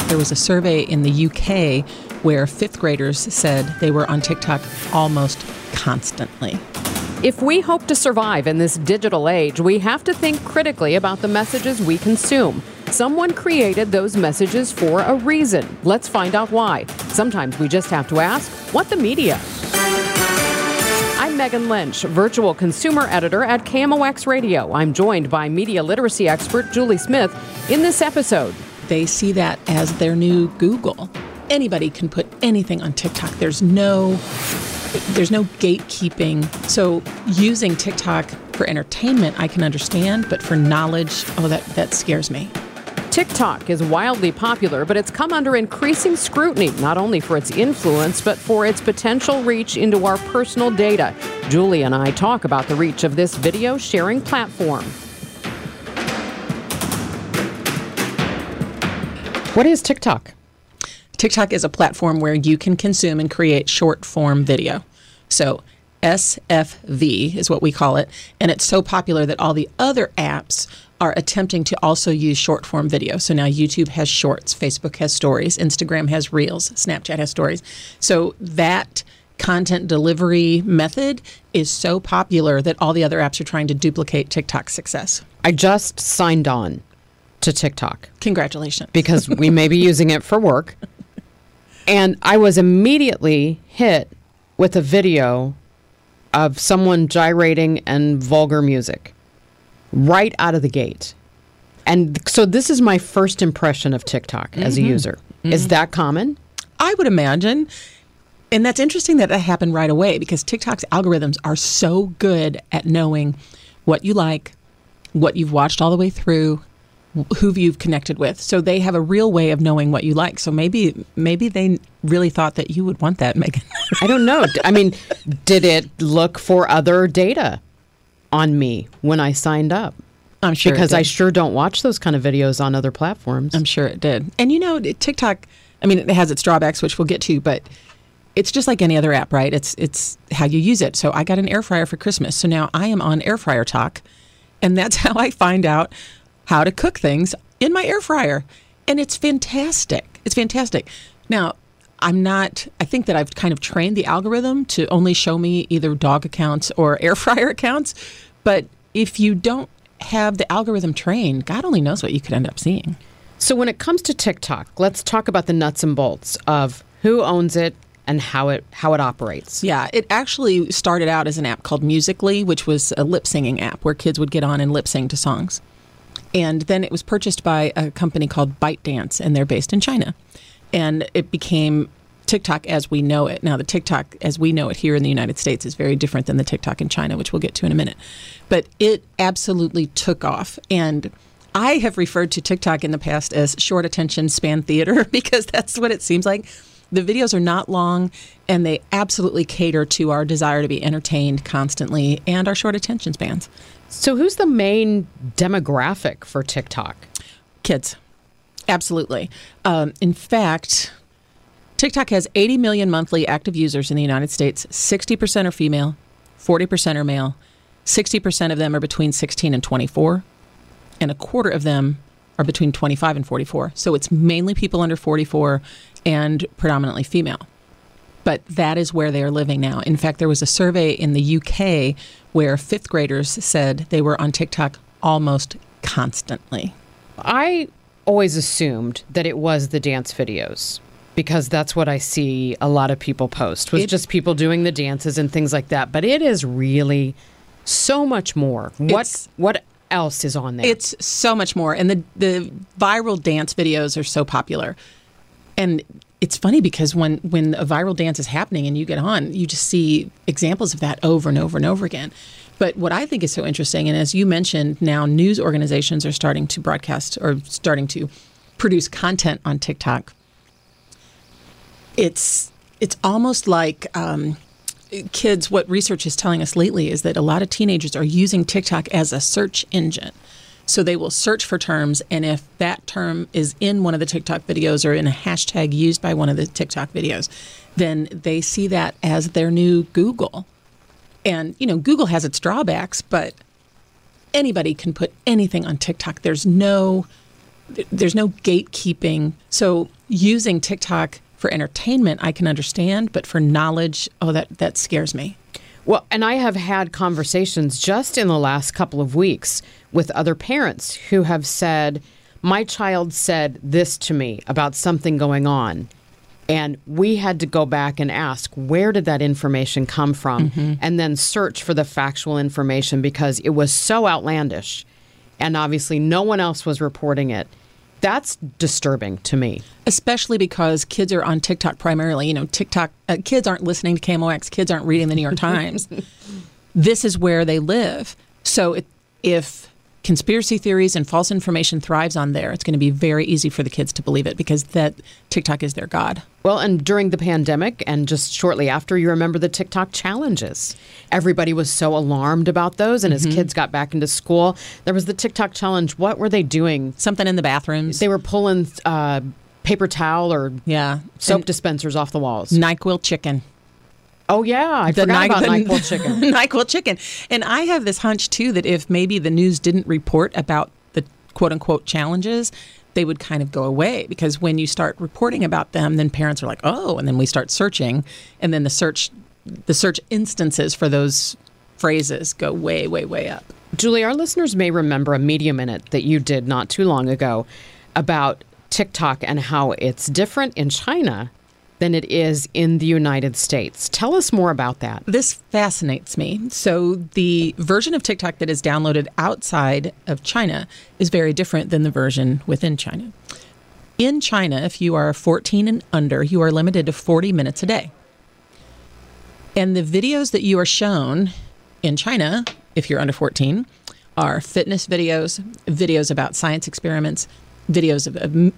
There was a survey in the UK where fifth graders said they were on TikTok almost constantly. If we hope to survive in this digital age, we have to think critically about the messages we consume. Someone created those messages for a reason. Let's find out why. Sometimes we just have to ask, what the media? I'm Megan Lynch, virtual consumer editor at KMOX Radio. I'm joined by media literacy expert Julie Smith in this episode. They see that as their new Google. Anybody can put anything on TikTok. There's no gatekeeping. So using TikTok for entertainment, I can understand, but for knowledge, that scares me. TikTok is wildly popular, but it's come under increasing scrutiny, not only for its influence, but for its potential reach into our personal data. Julie and I talk about the reach of this video sharing platform. What is TikTok? TikTok is a platform where you can consume and create short-form video. So SFV is what we call it, and it's so popular that all the other apps are attempting to also use short-form video. So now YouTube has Shorts, Facebook has Stories, Instagram has Reels, Snapchat has Stories. So that content delivery method is so popular that all the other apps are trying to duplicate TikTok's success. I just signed on to TikTok. Congratulations. Because we may be using it for work. And I was immediately hit with a video of someone gyrating and vulgar music right out of the gate. And so this is my first impression of TikTok as a user. Is that common? I would imagine. And that's interesting that happened right away because TikTok's algorithms are so good at knowing what you like, what you've watched all the way through, who you've connected with. So they have a real way of knowing what you like. So maybe they really thought that you would want that, Megan. I don't know. I mean, did it look for other data on me when I signed up? I'm sure because I sure don't watch those kind of videos on other platforms. I'm sure it did. And TikTok, I mean, it has its drawbacks, which we'll get to, but it's just like any other app, right? It's how you use it. So I got an air fryer for Christmas. So now I am on Air Fryer Talk, and that's how I find out how to cook things in my air fryer. And it's fantastic. It's fantastic. Now, I think that I've kind of trained the algorithm to only show me either dog accounts or air fryer accounts. But if you don't have the algorithm trained, God only knows what you could end up seeing. So when it comes to TikTok, let's talk about the nuts and bolts of who owns it and how it operates. Yeah, it actually started out as an app called Musical.ly, which was a lip singing app where kids would get on and lip sing to songs. And then it was purchased by a company called ByteDance, and they're based in China. And it became TikTok as we know it. Now, the TikTok as we know it here in the United States is very different than the TikTok in China, which we'll get to in a minute. But it absolutely took off. And I have referred to TikTok in the past as short attention span theater because that's what it seems like. The videos are not long, and they absolutely cater to our desire to be entertained constantly and our short attention spans. So who's the main demographic for TikTok? Kids. Absolutely. In fact, TikTok has 80 million monthly active users in the United States. 60% are female, 40% are male. 60% of them are between 16 and 24, and a quarter of them are between 25 and 44. So it's mainly people under 44 and predominantly female. But that is where they are living now. In fact, there was a survey in the UK where fifth graders said they were on TikTok almost constantly. I always assumed that it was the dance videos because that's what I see a lot of people post, was just people doing the dances and things like that. But it is really so much more. What else is on there? It's so much more. And the viral dance videos are so popular. And it's funny because when a viral dance is happening and you get on, you just see examples of that over and over and over again. But what I think is so interesting, and as you mentioned, now news organizations are starting to broadcast or starting to produce content on TikTok. It's almost like kids, what research is telling us lately is that a lot of teenagers are using TikTok as a search engine. So they will search for terms, and if that term is in one of the TikTok videos or in a hashtag used by one of the TikTok videos, then they see that as their new Google. And, Google has its drawbacks, but anybody can put anything on TikTok. There's no there's no gatekeeping. So using TikTok for entertainment, I can understand, but for knowledge, that scares me. Well, and I have had conversations just in the last couple of weeks with other parents who have said, my child said this to me about something going on. And we had to go back and ask, where did that information come from? And then search for the factual information because it was so outlandish. And obviously no one else was reporting it. That's disturbing to me. Especially because kids are on TikTok primarily. TikTok, kids aren't listening to KMOX. Kids aren't reading the New York Times. This is where they live. So if conspiracy theories and false information thrives on there, it's going to be very easy for the kids to believe it because that TikTok is their god. Well, and during the pandemic and just shortly after, you remember the TikTok challenges. Everybody was so alarmed about those. And as kids got back into school, there was the TikTok challenge. What were they doing? Something in the bathrooms. They were pulling paper towel or soap dispensers off the walls. NyQuil chicken. Oh, yeah. I forgot about NyQuil chicken. NyQuil chicken. And I have this hunch, too, that if maybe the news didn't report about the quote-unquote challenges, they would kind of go away. Because when you start reporting about them, then parents are like, oh, and then we start searching. And then the search instances for those phrases go way, way, way up. Julie, our listeners may remember a Media Minute that you did not too long ago about TikTok and how it's different in China than it is in the United States. Tell us more about that. This fascinates me. So the version of TikTok that is downloaded outside of China is very different than the version within China. In China, if you are 14 and under, you are limited to 40 minutes a day. And the videos that you are shown in China, if you're under 14, are fitness videos, videos about science experiments, videos of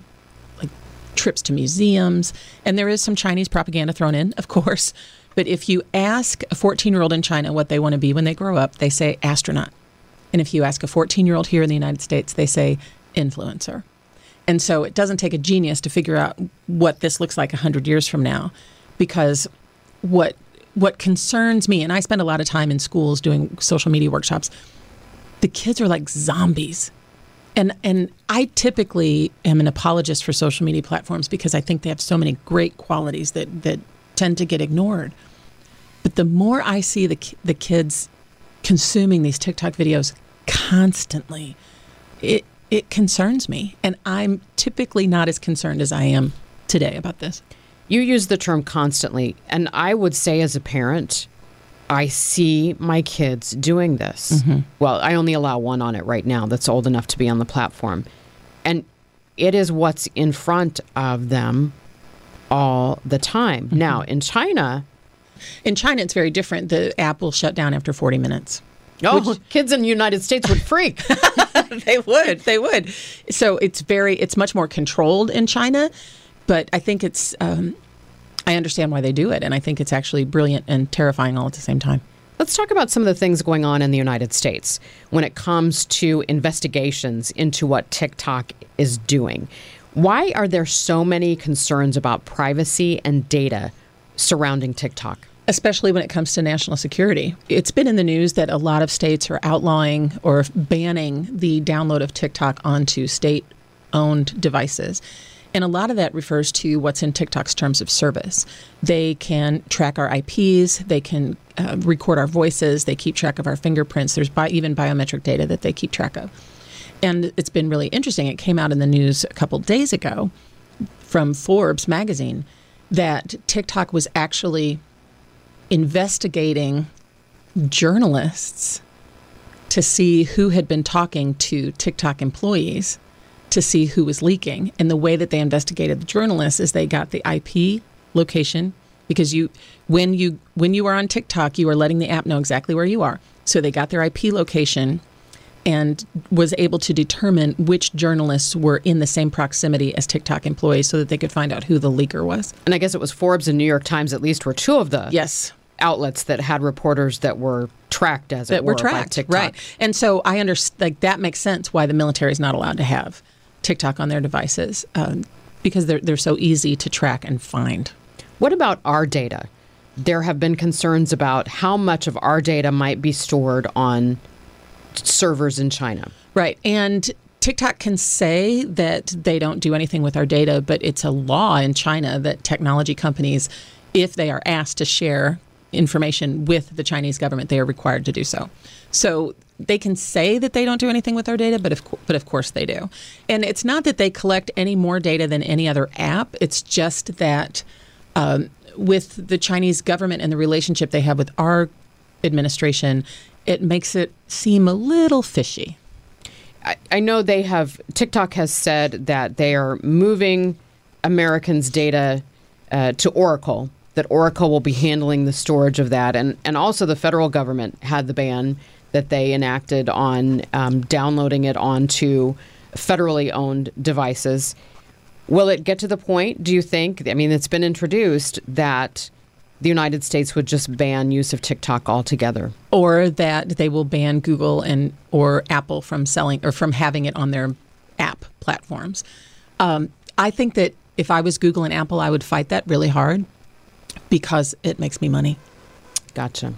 trips to museums, and there is some Chinese propaganda thrown in, of course. But if you ask a 14-year-old in China what they want to be when they grow up, they say astronaut. And if you ask a 14-year-old here in the United States, they say influencer. And so it doesn't take a genius to figure out what this looks like 100 years from now, because what concerns me, and I spend a lot of time in schools doing social media workshops, the kids are like zombies. And I typically am an apologist for social media platforms because I think they have so many great qualities that tend to get ignored. But the more I see the kids consuming these TikTok videos constantly, it concerns me. And I'm typically not as concerned as I am today about this. You use the term constantly, and I would say as a parent, I see my kids doing this. Well, I only allow one on it right now that's old enough to be on the platform. And it is what's in front of them all the time. Now, in China, it's very different. The app will shut down after 40 minutes. Oh, kids in the United States would freak. They would. So it's much more controlled in China, but I think it's... I understand why they do it, and I think it's actually brilliant and terrifying all at the same time. Let's talk about some of the things going on in the United States when it comes to investigations into what TikTok is doing. Why are there so many concerns about privacy and data surrounding TikTok? Especially when it comes to national security. It's been in the news that a lot of states are outlawing or banning the download of TikTok onto state-owned devices. And a lot of that refers to what's in TikTok's terms of service. They can track our IPs. They can record our voices. They keep track of our fingerprints. There's even biometric data that they keep track of. And it's been really interesting. It came out in the news a couple days ago from Forbes magazine that TikTok was actually investigating journalists to see who had been talking to TikTok employees to see who was leaking. And the way that they investigated the journalists is they got the IP location, because when you are on TikTok, you are letting the app know exactly where you are. So they got their IP location and was able to determine which journalists were in the same proximity as TikTok employees so that they could find out who the leaker was. And I guess it was Forbes and New York Times at least were two of the outlets that had reporters that were tracked by TikTok. Right. And so I understand, like, that makes sense why the military is not allowed to have TikTok on their devices, because they're so easy to track and find. What about our data? There have been concerns about how much of our data might be stored on servers in China. Right. And TikTok can say that they don't do anything with our data, but it's a law in China that technology companies, if they are asked to share information with the Chinese government, they are required to do so. So they can say that they don't do anything with our data, but of course they do. And it's not that they collect any more data than any other app. It's just that with the Chinese government and the relationship they have with our administration, it makes it seem a little fishy. I know TikTok has said that they are moving Americans' data to Oracle, that Oracle will be handling the storage of that. And also the federal government had the ban that they enacted on downloading it onto federally owned devices. Will it get to the point, do you think, it's been introduced, that the United States would just ban use of TikTok altogether? Or that they will ban Google or Apple from selling or from having it on their app platforms. I think that if I was Google and Apple, I would fight that really hard because it makes me money. Gotcha.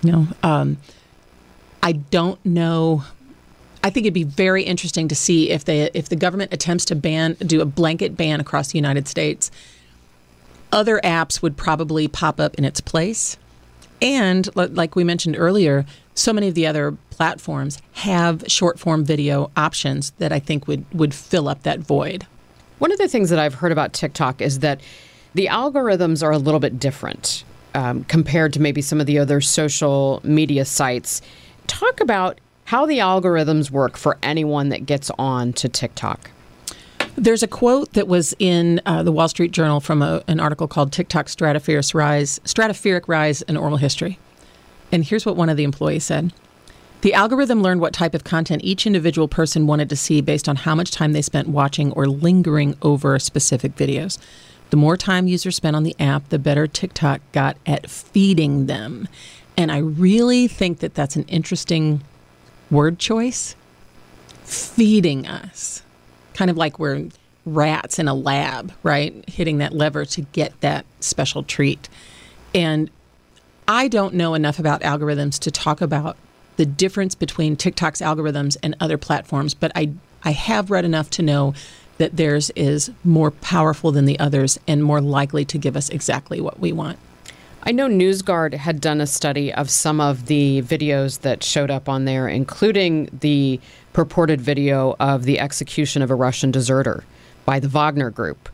I don't know. I think it'd be very interesting to see if the government attempts to do a blanket ban across the United States. Other apps would probably pop up in its place. And like we mentioned earlier, so many of the other platforms have short form video options that I think would fill up that void. One of the things that I've heard about TikTok is that the algorithms are a little bit different compared to maybe some of the other social media sites. Talk about how the algorithms work for anyone that gets on to TikTok. There's a quote that was in the Wall Street Journal from an article called TikTok Stratospheric Rise in Oral History. And here's what one of the employees said. The algorithm learned what type of content each individual person wanted to see based on how much time they spent watching or lingering over specific videos. The more time users spent on the app, the better TikTok got at feeding them. And I really think that that's an interesting word choice. Feeding us. Kind of like we're rats in a lab, right? Hitting that lever to get that special treat. And I don't know enough about algorithms to talk about the difference between TikTok's algorithms and other platforms, but I have read enough to know that theirs is more powerful than the others and more likely to give us exactly what we want. I know NewsGuard had done a study of some of the videos that showed up on there, including the purported video of the execution of a Russian deserter by the Wagner Group.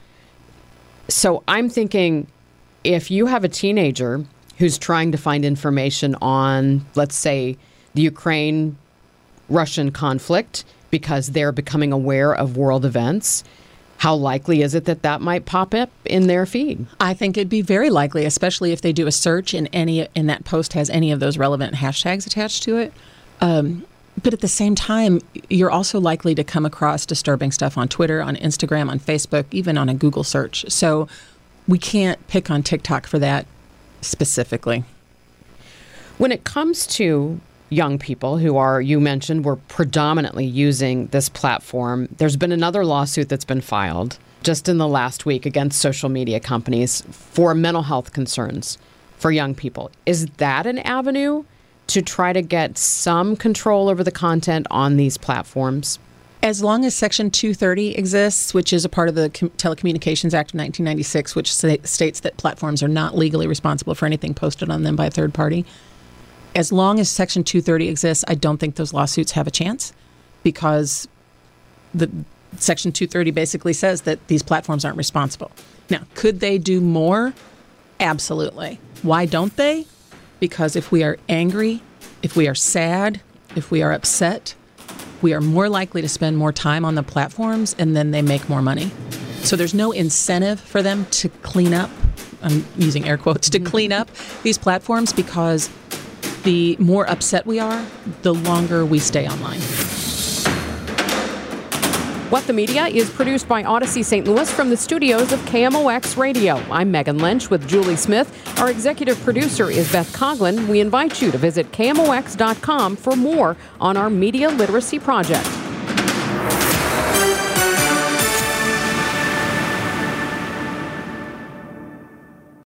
So I'm thinking, if you have a teenager who's trying to find information on, let's say, the Ukraine-Russian conflict because they're becoming aware of world events, how likely is it that that might pop up in their feed? I think it'd be very likely, especially if they do a search and that post has any of those relevant hashtags attached to it. But at the same time, you're also likely to come across disturbing stuff on Twitter, on Instagram, on Facebook, even on a Google search. So we can't pick on TikTok for that specifically. When it comes to young people who are, you mentioned, were predominantly using this platform, there's been another lawsuit that's been filed just in the last week against social media companies for mental health concerns for young people. Is that an avenue to try to get some control over the content on these platforms? As long as Section 230 exists, which is a part of the Telecommunications Act of 1996, which states that platforms are not legally responsible for anything posted on them by a third party, as long as Section 230 exists, I don't think those lawsuits have a chance because the Section 230 basically says that these platforms aren't responsible. Now, could they do more? Absolutely. Why don't they? Because if we are angry, if we are sad, if we are upset, we are more likely to spend more time on the platforms and then they make more money. So there's no incentive for them to clean up, I'm using air quotes, to clean up these platforms because the more upset we are, the longer we stay online. What the Media is produced by Odyssey St. Louis from the studios of KMOX Radio. I'm Megan Lynch with Julie Smith. Our executive producer is Beth Coughlin. We invite you to visit KMOX.com for more on our media literacy project.